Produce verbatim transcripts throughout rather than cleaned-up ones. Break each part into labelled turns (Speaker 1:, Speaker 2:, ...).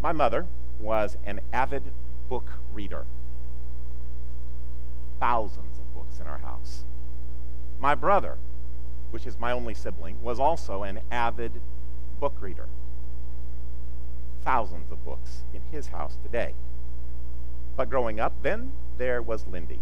Speaker 1: My mother was an avid book reader. Thousands of books in our house. My brother, which is my only sibling, was also an avid book reader. Thousands of books in his house today. But growing up, then there was Lindy.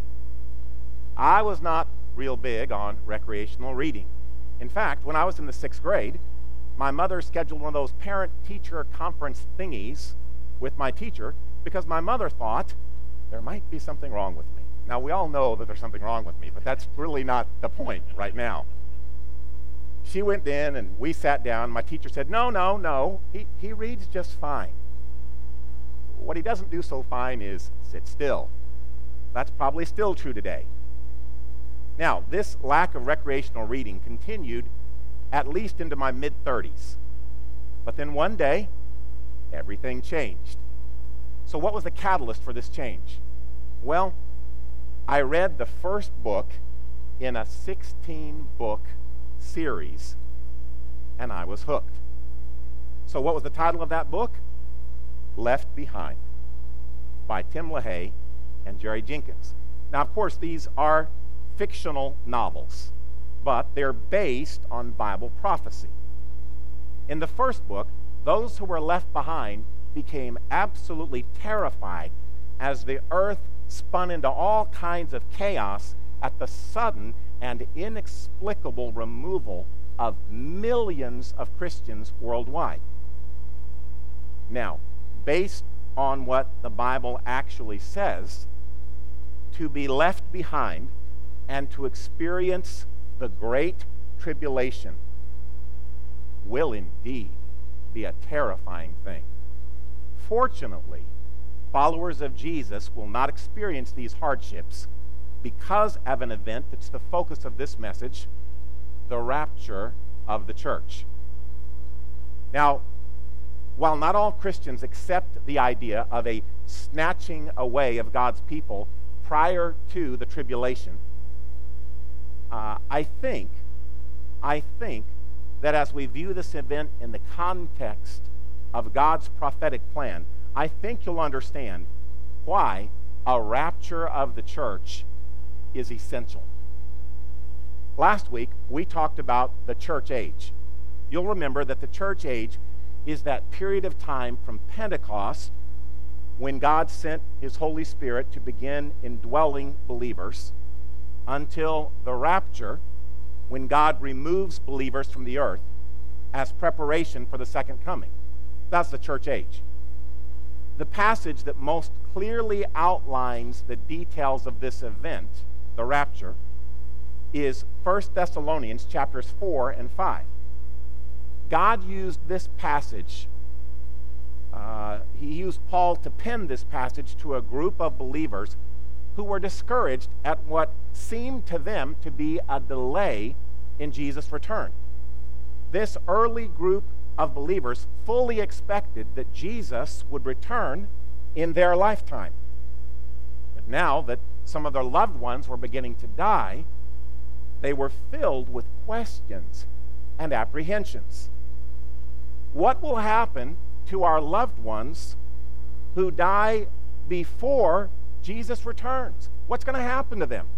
Speaker 1: I was not real big on recreational reading. In fact, when I was in the sixth grade, my mother scheduled one of those parent-teacher conference thingies with my teacher because my mother thought there might be something wrong with me. Now, we all know that there's something wrong with me, but that's really not the point right now. She went in and we sat down. My teacher said, no, no, no, he, he reads just fine. What he doesn't do so fine is sit still. That's probably still true today. Now, this lack of recreational reading continued at least into my mid-thirties. But then one day, everything changed. So what was the catalyst for this change? Well, I read the first book in a sixteen-book series, and I was hooked. So what was the title of that book? Left Behind, by Tim LaHaye and Jerry Jenkins. Now, of course, these are fictional novels, but they're based on Bible prophecy. In the first book, those who were left behind became absolutely terrified as the earth spun into all kinds of chaos at the sudden and inexplicable removal of millions of Christians worldwide. Now, based on what the Bible actually says, to be left behind and to experience the great tribulation will indeed be a terrifying thing. Fortunately, followers of Jesus will not experience these hardships because of an event that's the focus of this message, the rapture of the church. Now, while not all Christians accept the idea of a snatching away of God's people prior to the tribulation, uh, I think, I think that as we view this event in the context of God's prophetic plan, I think you'll understand why a rapture of the church is essential. Last week, we talked about the church age. You'll remember that the church age is that period of time from Pentecost, when God sent his Holy Spirit to begin indwelling believers, until the rapture, when God removes believers from the earth as preparation for the second coming. That's the church age. The passage that most clearly outlines the details of this event, the rapture, is First Thessalonians chapters four and five. God used this passage, uh, he used Paul to pen this passage to a group of believers who were discouraged at what seemed to them to be a delay in Jesus' return. This early group of believers fully expected that Jesus would return in their lifetime. But now that some of their loved ones were beginning to die, they were filled with questions and apprehensions. What will happen to our loved ones who die before Jesus returns? What's going to happen to them?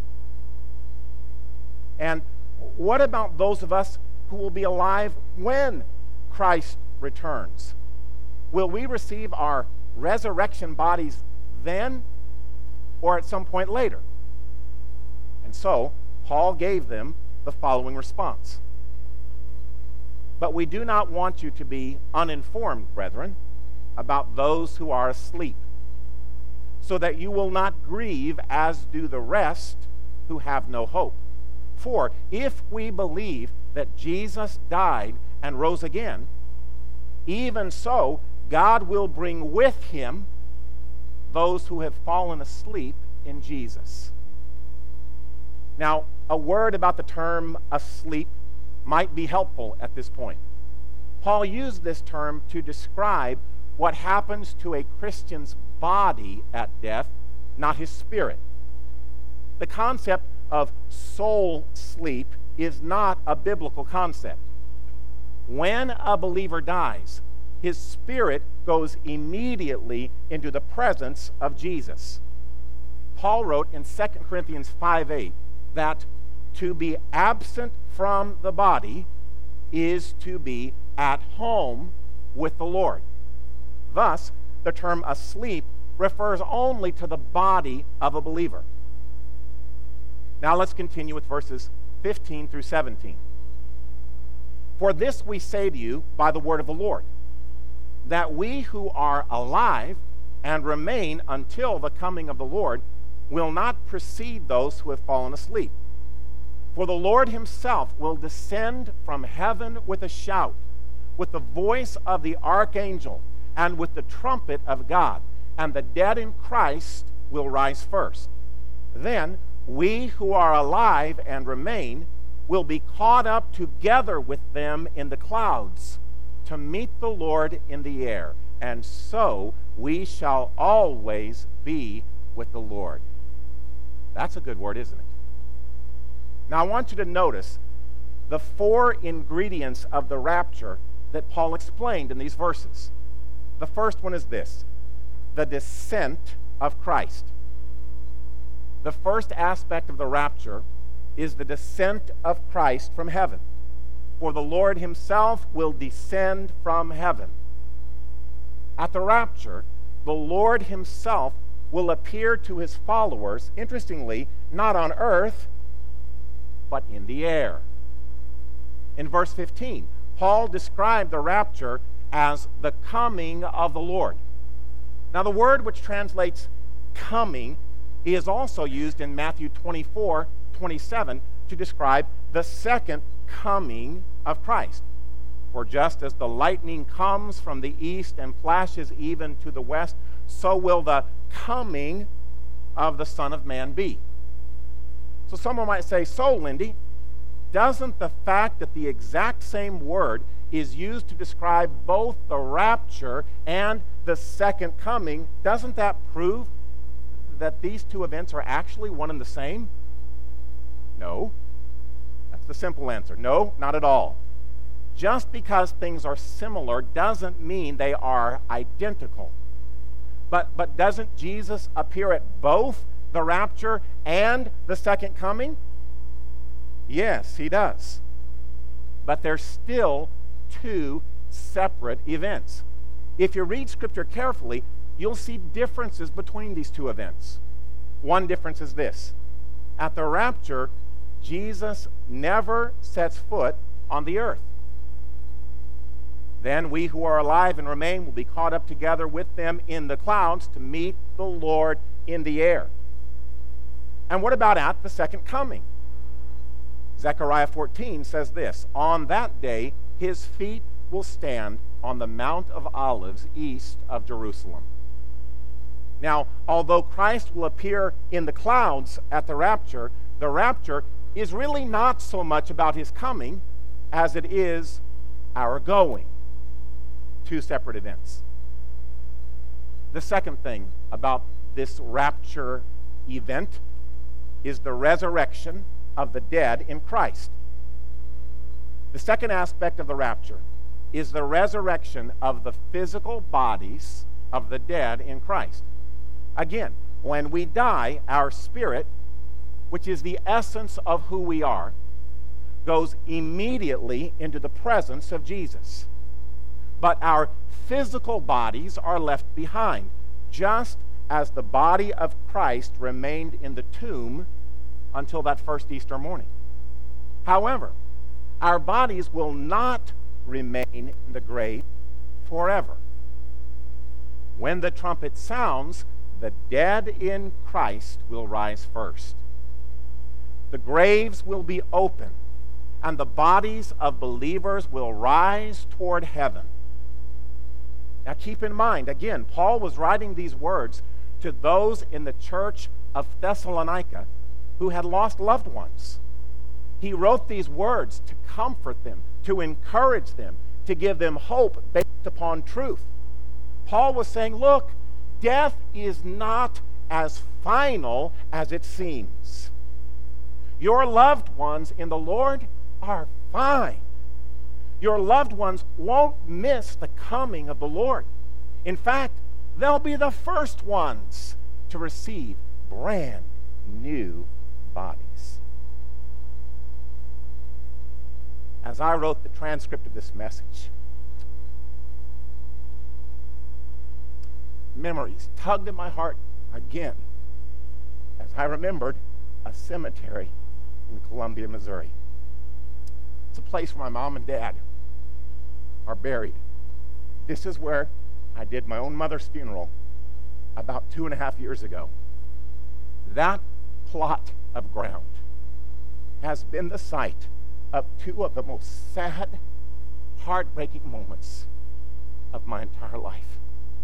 Speaker 1: And what about those of us who will be alive when Christ returns? Will we receive our resurrection bodies then or at some point later? And so, Paul gave them the following response. But we do not want you to be uninformed, brethren, about those who are asleep, so that you will not grieve as do the rest who have no hope. For if we believe that Jesus died and rose again, even so God will bring with him those who have fallen asleep in Jesus. Now, a word about the term asleep might be helpful at this point. Paul used this term to describe what happens to a Christian's body at death, not his spirit. The concept of soul sleep is not a biblical concept. When a believer dies, his spirit goes immediately into the presence of Jesus. Paul wrote in Second Corinthians five eight that to be absent from the body is to be at home with the Lord. Thus, the term asleep refers only to the body of a believer. Now let's continue with verses fifteen through seventeen. For this we say to you by the word of the Lord, that we who are alive and remain until the coming of the Lord will not precede those who have fallen asleep. For the Lord himself will descend from heaven with a shout, with the voice of the archangel, and with the trumpet of God, and the dead in Christ will rise first. Then we who are alive and remain will be caught up together with them in the clouds to meet the Lord in the air, and so we shall always be with the Lord. That's a good word, isn't it? Now I want you to notice the four ingredients of the rapture that Paul explained in these verses. The first one is this: the descent of Christ. The first aspect of the rapture is the descent of Christ from heaven. For the Lord himself will descend from heaven. At the rapture, the Lord himself will appear to his followers, interestingly, not on earth, but in the air. In verse fifteen, Paul described the rapture as the coming of the Lord. Now, the word which translates coming is also used in Matthew twenty-four twenty-seven to describe the second coming of Christ. For just as the lightning comes from the east and flashes even to the west, so will the coming of the Son of Man be. So someone might say, so Lindy, doesn't the fact that the exact same word is used to describe both the rapture and the second coming, doesn't that prove that these two events are actually one and the same? No. That's the simple answer. No, not at all. Just because things are similar doesn't mean they are identical. But, but doesn't Jesus appear at both the rapture and the second coming? Yes, he does. But they're still two separate events. If you read Scripture carefully, you'll see differences between these two events. One difference is this: at the rapture, Jesus never sets foot on the earth. Then we who are alive and remain will be caught up together with them in the clouds to meet the Lord in the air. And what about at the second coming? Zechariah fourteen says this: on that day his feet will stand on the Mount of Olives east of Jerusalem. Now, although Christ will appear in the clouds at the rapture, the rapture is really not so much about his coming as it is our going. Two separate events. The second thing about this rapture event is the resurrection of the dead in Christ. The second aspect of the rapture is the resurrection of the physical bodies of the dead in Christ. Again, when we die, our spirit, which is the essence of who we are, goes immediately into the presence of Jesus. But our physical bodies are left behind, just as the body of Christ remained in the tomb until that first Easter morning. However, our bodies will not remain in the grave forever. When the trumpet sounds, the dead in Christ will rise first. The graves will be opened, and the bodies of believers will rise toward heaven. Now keep in mind, again, Paul was writing these words to those in the church of Thessalonica who had lost loved ones. He wrote these words to comfort them, to encourage them, to give them hope based upon truth. Paul was saying, look, death is not as final as it seems. Your loved ones in the Lord are fine. Your loved ones won't miss the coming of the Lord. In fact, they'll be the first ones to receive brand new bodies. As I wrote the transcript of this message, memories tugged at my heart again as I remembered a cemetery in Columbia, Missouri. It's a place where my mom and dad are buried. This is where I did my own mother's funeral about two and a half years ago. That plot of ground has been the site of two of the most sad, heartbreaking moments of my entire life.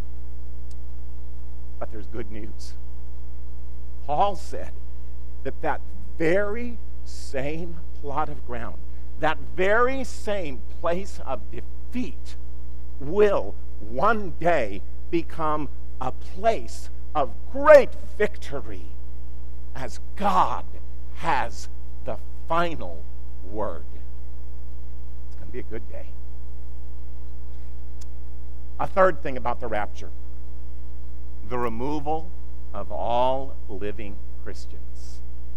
Speaker 1: But there's good news. Paul said that that very same plot of ground, that very same place of defeat will one day become a place of great victory as God has the final word. It's going to be a good day. A third thing about the rapture: the removal of all living Christians.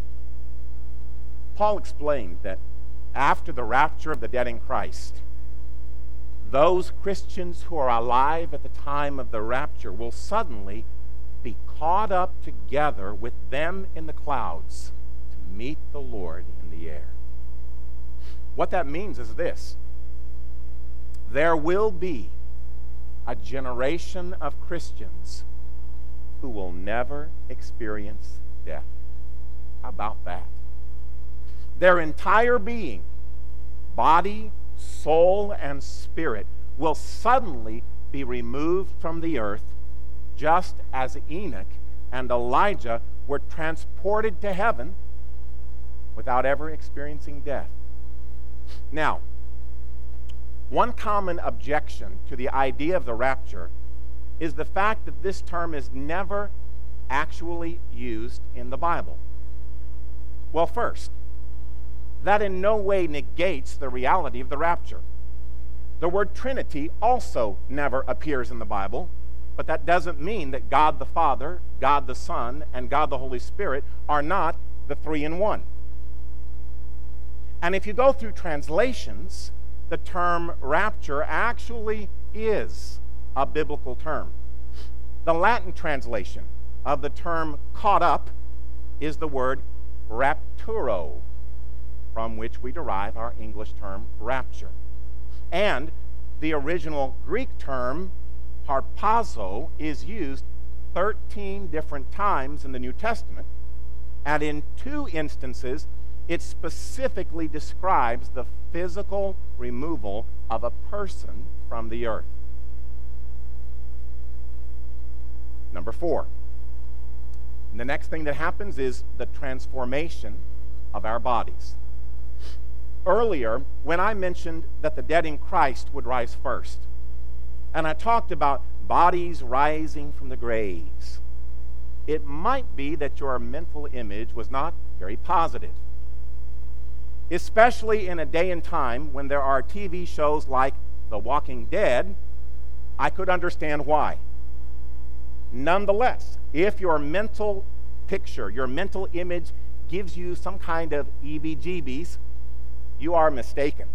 Speaker 1: Paul explained that after the rapture of the dead in Christ, those Christians who are alive at the time of the rapture will suddenly be caught up together with them in the clouds to meet the Lord in the air. What that means is this: there will be a generation of Christians who will never experience death. How about that? Their entire being, body, soul, and spirit, will suddenly be removed from the earth, just as Enoch and Elijah were transported to heaven without ever experiencing death. Now, one common objection to the idea of the rapture is the fact that this term is never actually used in the Bible. Well, first, that in no way negates the reality of the rapture. The word Trinity also never appears in the Bible, but that doesn't mean that God the Father, God the Son, and God the Holy Spirit are not the three in one. And if you go through translations, the term rapture actually is a biblical term. The Latin translation of the term caught up is the word rapturo, from which we derive our English term rapture. And the original Greek term harpazo is used thirteen different times in the New Testament, and in two instances it specifically describes the physical removal of a person from the earth. Number four, the next thing that happens is the transformation of our bodies. Earlier, when I mentioned that the dead in Christ would rise first, and I talked about bodies rising from the graves, it might be that your mental image was not very positive. Especially in a day and time when there are T V shows like The Walking Dead, I could understand why. Nonetheless, if your mental picture, your mental image gives you some kind of E B G Bs, you are mistaken.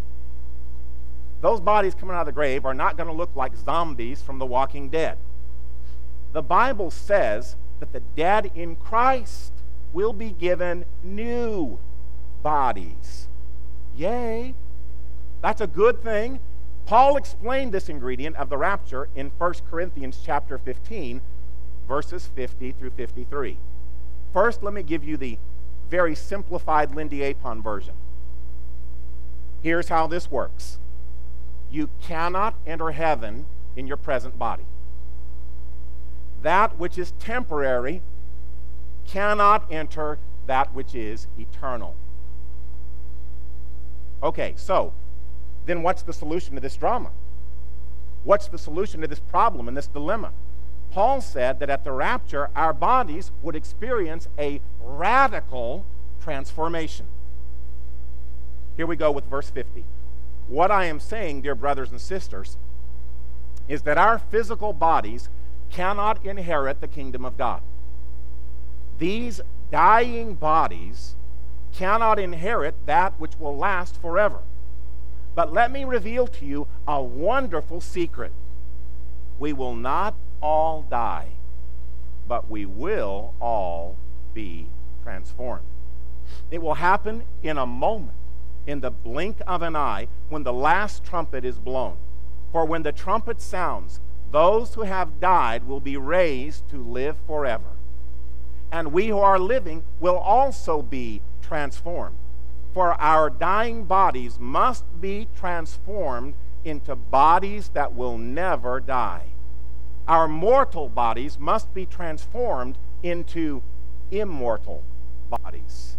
Speaker 1: Those bodies coming out of the grave are not going to look like zombies from The Walking Dead. The Bible says that the dead in Christ will be given new bodies. Yay! That's a good thing. Paul explained this ingredient of the rapture in First Corinthians chapter fifteen, verses fifty through fifty-three. First, let me give you the very simplified Lindy Apon version. Here's how this works. You cannot enter heaven in your present body. That which is temporary cannot enter that which is eternal. Okay, so then what's the solution to this drama? What's the solution to this problem and this dilemma? Paul said that at the rapture, our bodies would experience a radical transformation. Here we go with verse fifty. What I am saying, dear brothers and sisters, is that our physical bodies cannot inherit the kingdom of God. These dying bodies cannot inherit that which will last forever. But let me reveal to you a wonderful secret. We will not all die, but we will all be transformed. It will happen in a moment, in the blink of an eye, when the last trumpet is blown. For when the trumpet sounds, those who have died will be raised to live forever. And we who are living will also be transformed. For our dying bodies must be transformed into bodies that will never die. Our mortal bodies must be transformed into immortal bodies.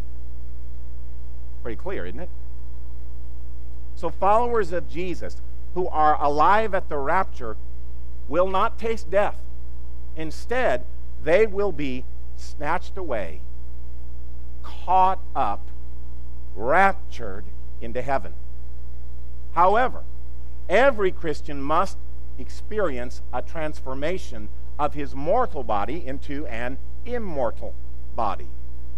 Speaker 1: Pretty clear, isn't it? So followers of Jesus who are alive at the rapture will not taste death. Instead, they will be snatched away, caught up, raptured into heaven. However, every Christian must experience a transformation of his mortal body into an immortal body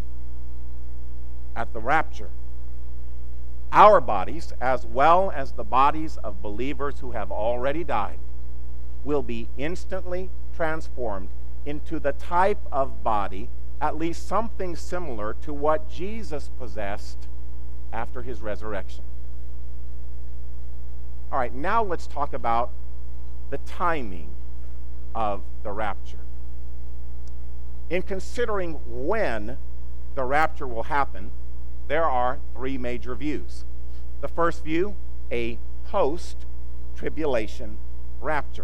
Speaker 1: at the rapture. Our bodies, as well as the bodies of believers who have already died, will be instantly transformed into the type of body, at least something similar to what Jesus possessed after his resurrection. All right, now let's talk about the timing of the rapture. In considering when the rapture will happen, there are three major views. The first view, a post-tribulation rapture.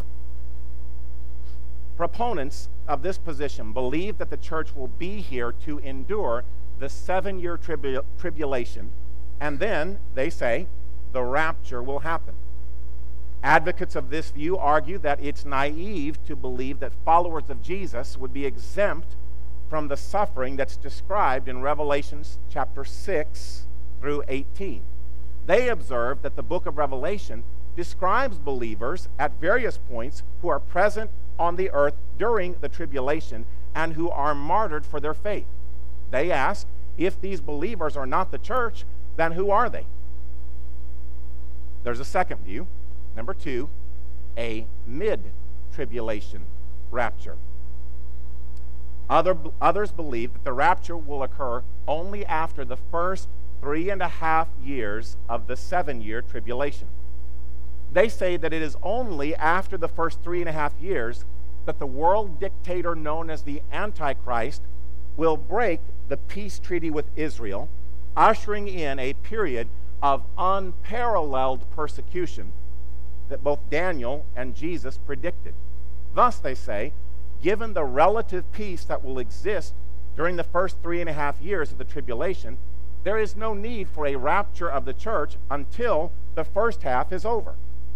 Speaker 1: Proponents of this position believe that the church will be here to endure the seven-year tribu- tribulation, and then, they say, the rapture will happen. Advocates of this view argue that it's naive to believe that followers of Jesus would be exempt from the suffering that's described in Revelation chapter six through eighteen. They observe that the book of Revelation describes believers at various points who are present on the earth during the tribulation and who are martyred for their faith. They ask, if these believers are not the church, then who are they? There's a second view. Number two, a mid-tribulation rapture. Other, others believe that the rapture will occur only after the first three and a half years of the seven-year tribulation. They say that it is only after the first three and a half years that the world dictator known as the Antichrist will break the peace treaty with Israel, ushering in a period of unparalleled persecution that both Daniel and Jesus predicted. Thus, they say, given the relative peace that will exist during the first three and a half years of the tribulation, there is no need for a rapture of the church until the first half is over.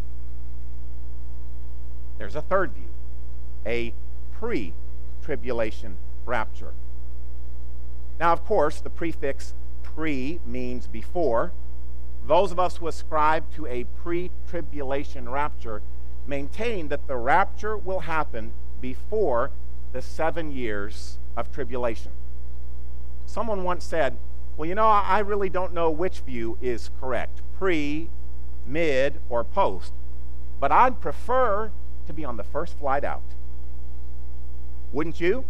Speaker 1: There's a third view, a pre-tribulation rapture. Now, of course, the prefix pre means before. Those of us who ascribe to a pre-tribulation rapture maintain that the rapture will happen before the seven years of tribulation. Someone once said, well, you know, I really don't know which view is correct, pre, mid, or post, but I'd prefer to be on the first flight out. Wouldn't you?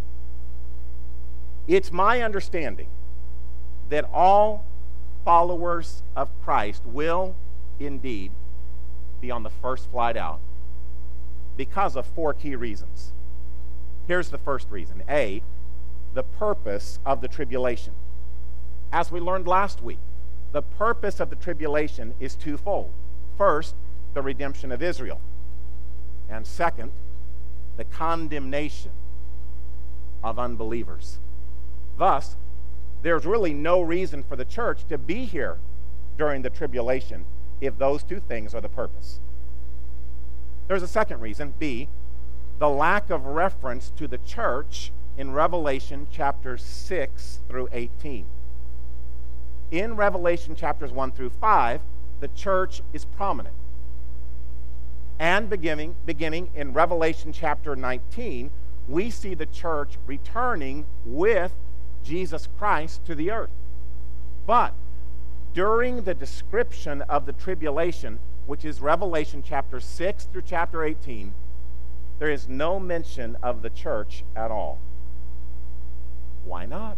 Speaker 1: It's my understanding that all followers of Christ will indeed be on the first flight out because of four key reasons. Here's the first reason. A, the purpose of the tribulation. As we learned last week, the purpose of the tribulation is twofold. First, the redemption of Israel. And second, the condemnation of unbelievers. Thus, there's really no reason for the church to be here during the tribulation if those two things are the purpose. There's a second reason, B, the lack of reference to the church in Revelation chapters six through eighteen. In Revelation chapters one through five, the church is prominent. And beginning, beginning in Revelation chapter nineteen, we see the church returning with Jesus Christ to the earth. But during the description of the tribulation, which is Revelation chapter six through chapter eighteen, there is no mention of the church at all. Why not?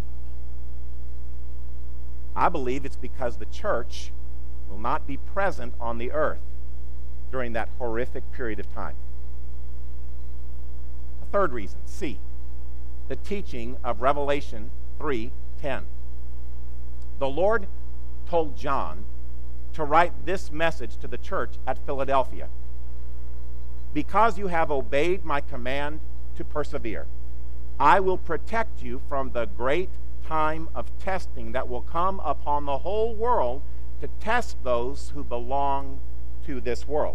Speaker 1: I believe it's because the church will not be present on the earth during that horrific period of time. A third reason, C, the teaching of Revelation three ten. The Lord told John to write this message to the church at Philadelphia. Because you have obeyed my command to persevere, I will protect you from the great time of testing that will come upon the whole world to test those who belong to this world.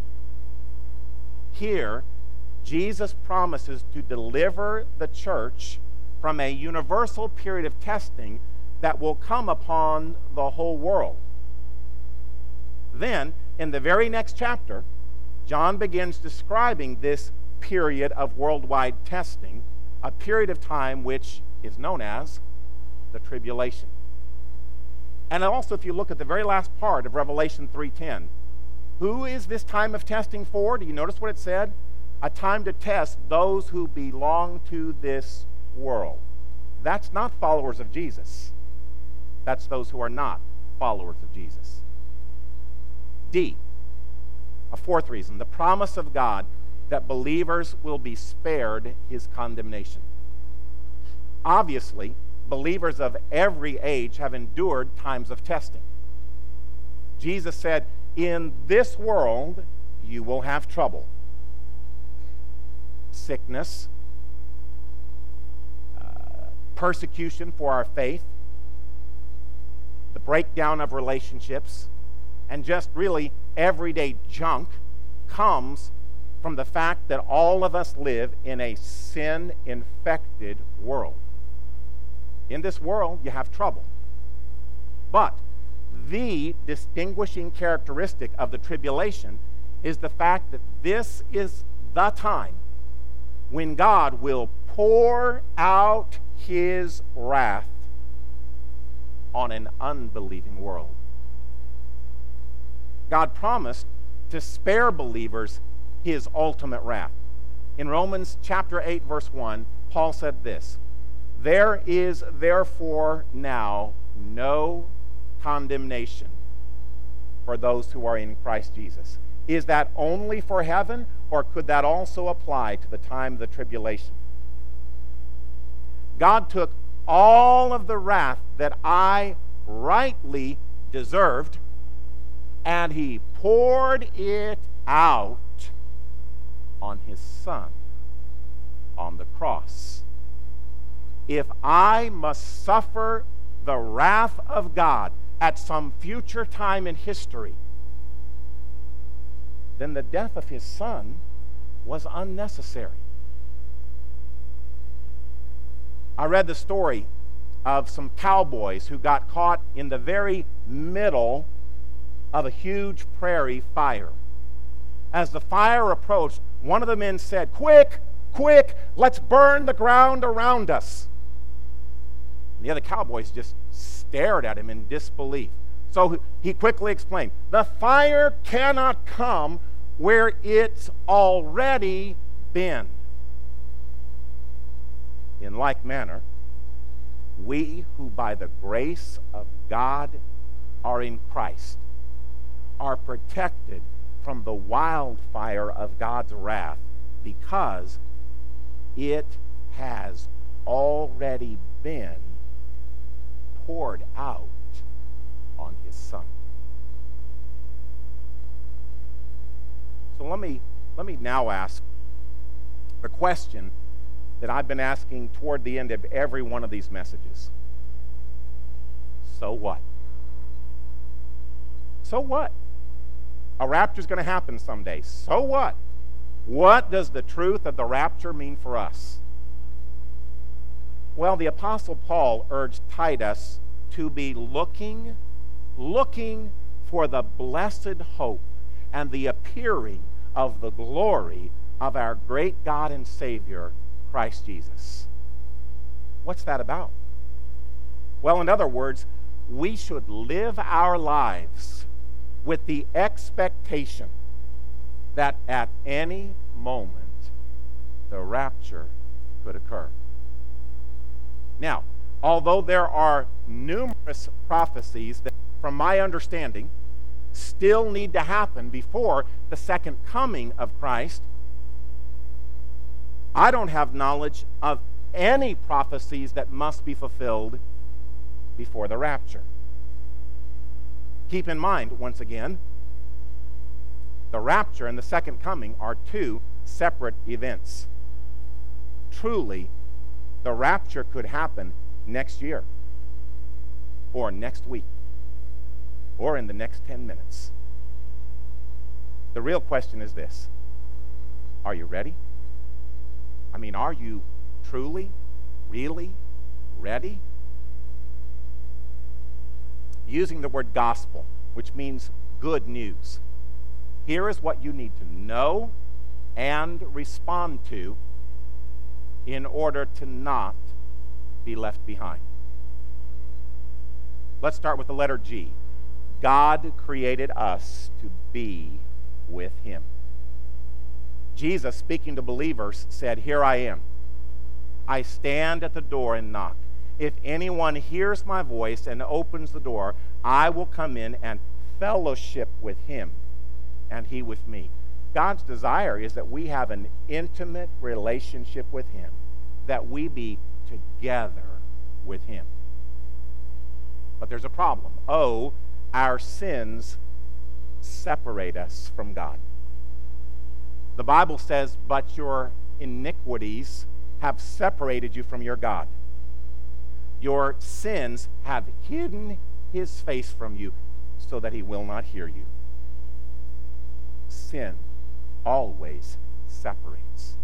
Speaker 1: Here, Jesus promises to deliver the church from a universal period of testing that will come upon the whole world. Then, in the very next chapter, John begins describing this period of worldwide testing, a period of time which is known as the tribulation. And also, if you look at the very last part of Revelation three ten, who is this time of testing for? Do you notice what it said? A time to test those who belong to this world. That's not followers of Jesus. That's those who are not followers of Jesus. D, a fourth reason, the promise of God that believers will be spared his condemnation. Obviously, believers of every age have endured times of testing. Jesus said, in this world you will have trouble. Sickness, uh, persecution for our faith, the breakdown of relationships, and just really everyday junk comes from the fact that all of us live in a sin-infected world. In this world, you have trouble. But the distinguishing characteristic of the tribulation is the fact that this is the time when God will pour out his wrath on an unbelieving world. God promised to spare believers his ultimate wrath. In Romans chapter eight, verse one, Paul said this, "There is therefore now no condemnation for those who are in Christ Jesus." Is that only for heaven, or could that also apply to the time of the tribulation? God took all of the wrath that I rightly deserved, and he poured it out on his Son on the cross. If I must suffer the wrath of God at some future time in history, then the death of his Son was unnecessary. I read the story of some cowboys who got caught in the very middle of a huge prairie fire. As the fire approached, one of the men said, "Quick, quick, let's burn the ground around us." And the other cowboys just stared at him in disbelief. So he quickly explained, "The fire cannot come where it's already been." In like manner, we who by the grace of God are in Christ are protected from the wildfire of God's wrath because it has already been poured out on his Son. So let me let me now ask the question that I've been asking toward the end of every one of these messages. So what? So what? A rapture's going to happen someday. So what? What does the truth of the rapture mean for us? Well, the Apostle Paul urged Titus to be looking, looking for the blessed hope and the appearing of the glory of our great God and Savior, Christ Jesus. What's that about? Well, in other words, we should live our lives with the expectation that at any moment the rapture could occur. Now, although there are numerous prophecies that, from my understanding, still need to happen before the second coming of Christ, I don't have knowledge of any prophecies that must be fulfilled before the rapture. Keep in mind, once again, the rapture and the second coming are two separate events. Truly, the rapture could happen next year, or next week, or in the next ten minutes. The real question is this: are you ready? I mean, are you truly, really ready? Using the word gospel, which means good news, here is what you need to know and respond to in order to not be left behind. Let's start with the letter G. God created us to be with Him. Jesus, speaking to believers, said, "Here I am. I stand at the door and knock. If anyone hears my voice and opens the door, I will come in and fellowship with him, and he with me." God's desire is that we have an intimate relationship with Him, that we be together with Him. But there's a problem. Oh, our sins separate us from God. The Bible says, "But your iniquities have separated you from your God. Your sins have hidden His face from you so that He will not hear you." Sin always separates.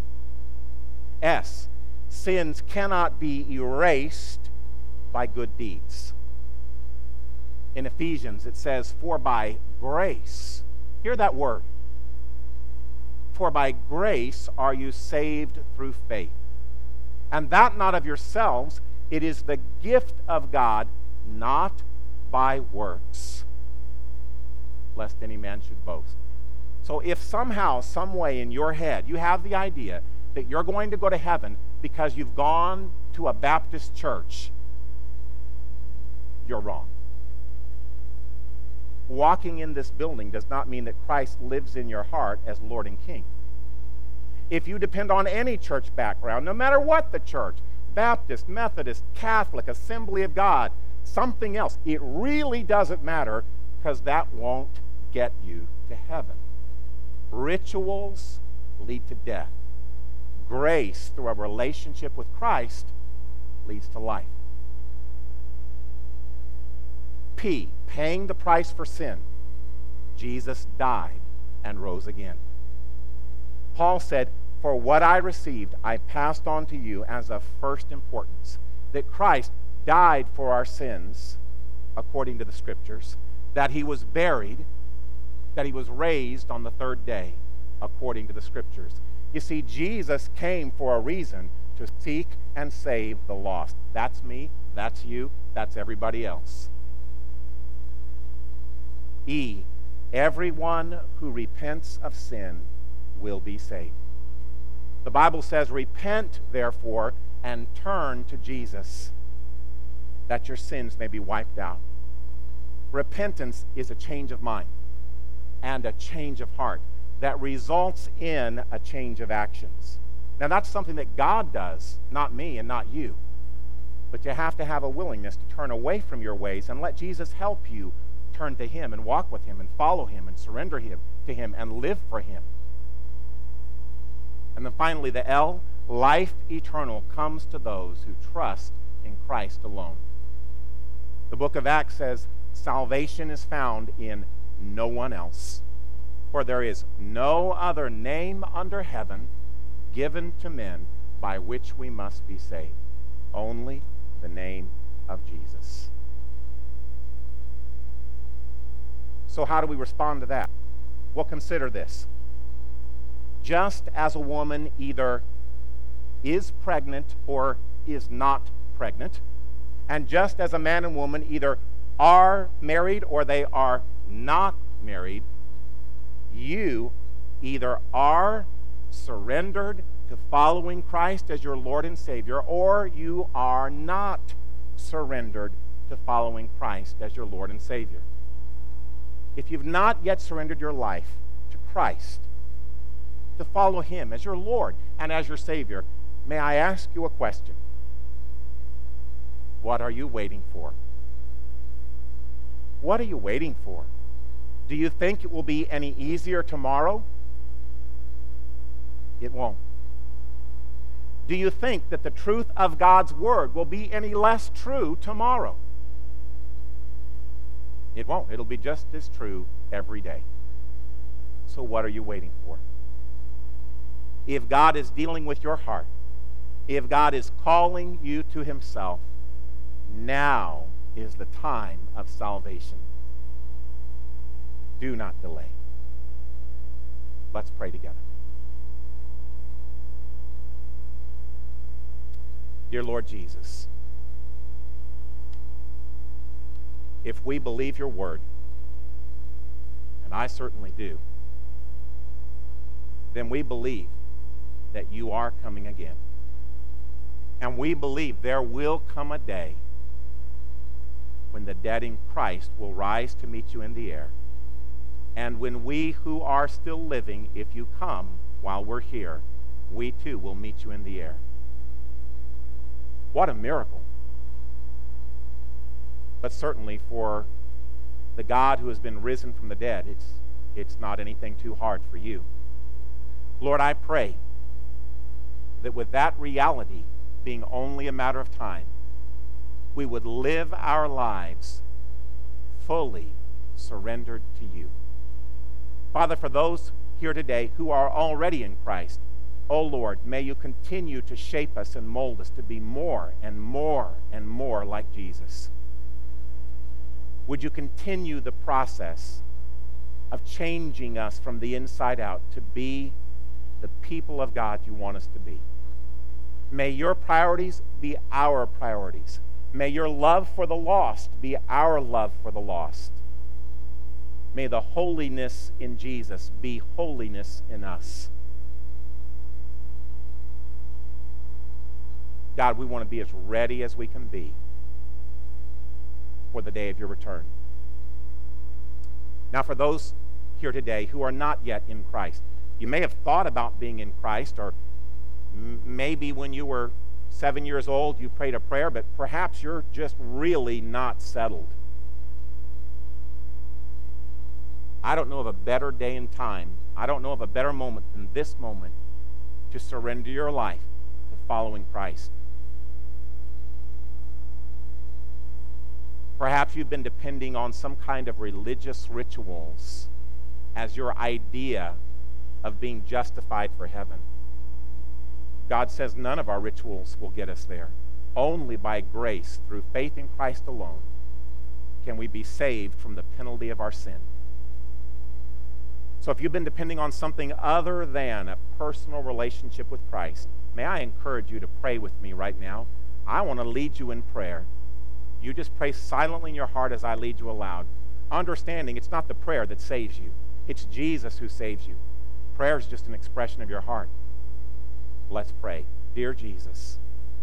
Speaker 1: S. Sins cannot be erased by good deeds. In Ephesians it says, "For by grace," hear that word, "for by grace are you saved through faith. And that not of yourselves, it is the gift of God, not by works, lest any man should boast." So if somehow, some way in your head you have the idea that you're going to go to heaven because you've gone to a Baptist church, you're wrong. Walking in this building does not mean that Christ lives in your heart as Lord and King. If you depend on any church background, no matter what the church, Baptist, Methodist, Catholic, Assembly of God, something else, it really doesn't matter, because that won't get you to heaven. Rituals lead to death. Grace, through a relationship with Christ, leads to life. P, paying the price for sin. Jesus died and rose again. Paul said, "For what I received, I passed on to you as of first importance, that Christ died for our sins, according to the Scriptures, that He was buried, that He was raised on the third day, according to the Scriptures." You see, Jesus came for a reason: to seek and save the lost. That's me, that's you, that's everybody else. E, everyone who repents of sin will be saved. The Bible says, "Repent, therefore, and turn to Jesus, that your sins may be wiped out." Repentance is a change of mind and a change of heart that results in a change of actions. Now, that's something that God does, not me and not you. But you have to have a willingness to turn away from your ways and let Jesus help you turn to Him and walk with Him and follow Him and surrender Him to Him and live for Him. And then finally, the L, life eternal comes to those who trust in Christ alone. The book of Acts says, "Salvation is found in no one else, for there is no other name under heaven given to men by which we must be saved, only the name of Jesus." So how do we respond to that? Well, consider this. Just as a woman either is pregnant or is not pregnant, and just as a man and woman either are married or they are not married, you either are surrendered to following Christ as your Lord and Savior, or you are not surrendered to following Christ as your Lord and Savior. If you've not yet surrendered your life to Christ, to follow Him as your Lord and as your Savior, may I ask you a question? What are you waiting for? What are you waiting for? Do you think it will be any easier tomorrow? It won't. Do you think that the truth of God's Word will be any less true tomorrow? It won't. It'll be just as true every day. So what are you waiting for? If God is dealing with your heart, if God is calling you to Himself, now is the time of salvation. Do not delay. Let's pray together. Dear Lord Jesus, if we believe your word, and I certainly do, then we believe that you are coming again. And we believe there will come a day when the dead in Christ will rise to meet you in the air. And when we who are still living, if you come while we're here, we too will meet you in the air. What a miracle. But certainly for the God who has been risen from the dead, it's, it's not anything too hard for you. Lord, I pray that with that reality being only a matter of time, we would live our lives fully surrendered to you. Father, for those here today who are already in Christ, oh Lord, may you continue to shape us and mold us to be more and more and more like Jesus. Would you continue the process of changing us from the inside out to be the people of God you want us to be? May your priorities be our priorities. May your love for the lost be our love for the lost. May the holiness in Jesus be holiness in us. God, we want to be as ready as we can be for the day of your return. Now, for those here today who are not yet in Christ, you may have thought about being in Christ, or m- maybe when you were seven years old you prayed a prayer, but perhaps you're just really not settled. I don't know of a better day and time, I don't know of a better moment than this moment to surrender your life to following Christ. Perhaps you've been depending on some kind of religious rituals as your idea of being justified for heaven. God says none of our rituals will get us there. Only by grace, through faith in Christ alone, can we be saved from the penalty of our sin. So if you've been depending on something other than a personal relationship with Christ, may I encourage you to pray with me right now. I want to lead you in prayer. You just pray silently in your heart as I lead you aloud, understanding it's not the prayer that saves you. It's Jesus who saves you. Prayer is just an expression of your heart. Let's pray. Dear Jesus,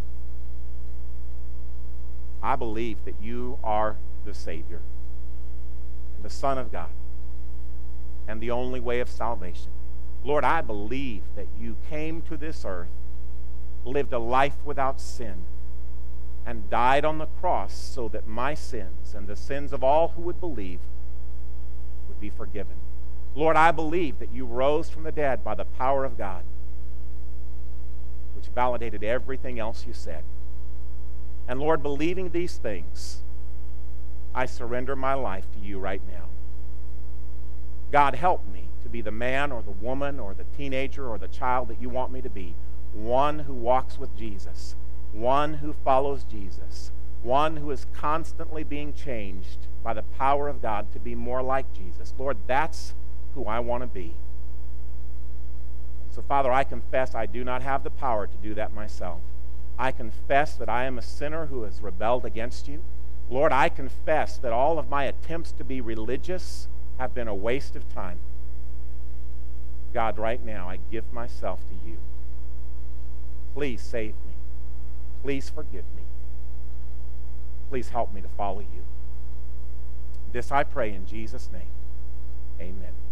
Speaker 1: I believe that you are the Savior and the Son of God and the only way of salvation. Lord, I believe that you came to this earth, lived a life without sin, and died on the cross so that my sins and the sins of all who would believe would be forgiven. Lord, I believe that you rose from the dead by the power of God, which validated everything else you said. And Lord, believing these things, I surrender my life to you right now. God, help me to be the man or the woman or the teenager or the child that you want me to be, one who walks with Jesus, one who follows Jesus, one who is constantly being changed by the power of God to be more like Jesus. Lord, that's who I want to be. So, Father, I confess I do not have the power to do that myself. I confess that I am a sinner who has rebelled against you. Lord, I confess that all of my attempts to be religious have been a waste of time. God, right now, I give myself to you. Please save me. Please forgive me. Please help me to follow you. This I pray in Jesus' name. Amen.